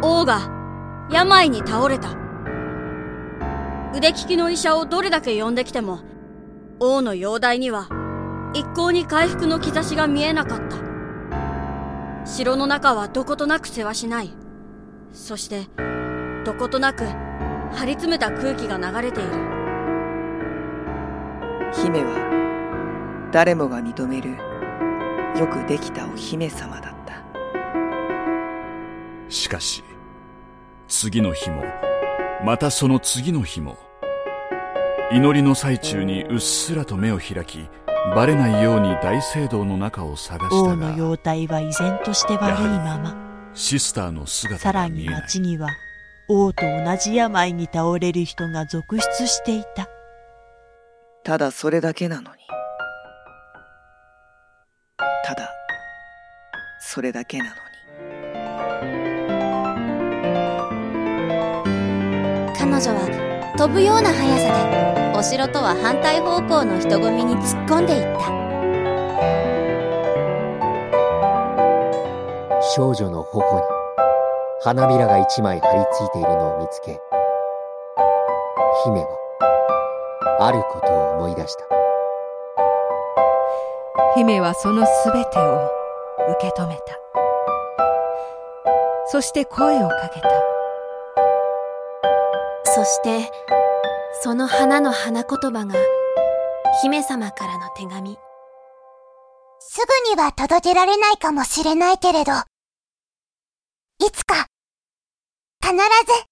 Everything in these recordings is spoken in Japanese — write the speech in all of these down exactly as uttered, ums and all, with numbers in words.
王が病に倒れた。腕利きの医者をどれだけ呼んできても、王の容体には一向に回復の兆しが見えなかった。城の中はどことなくせわしない。そしてどことなく張り詰めた空気が流れている。 姫は誰もが認めるよくできたお姫様だった。 しかし次の日もまたその次の日も、祈りの最中にうっすらと目を開き、バレないように大聖堂の中を探したが、 王の容体は依然として悪いまま。 シスターの姿さらにが見えない。 町には王と同じ病に倒れる人が続出していた。 ただそれだけなのに。ただそれだけなのに。 彼女は飛ぶような速さでお城とは反対方向の人混みに突っ込んでいった。 少女の頬に花びらが一枚張り付いているのを見つけ、姫はあることを思い出した。 姫はそのすべてを受け止めた。そして声をかけた。 そしてその花の花言葉が姫様からの手紙。 すぐには届けられないかもしれないけれど、いつか必ず。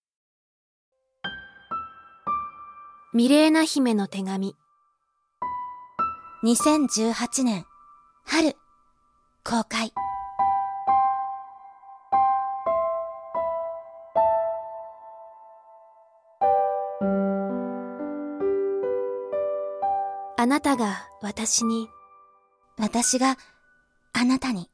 ミレーナ姫の手紙。にせんじゅうはちねん春公開。あなたが私に、 私があなたに。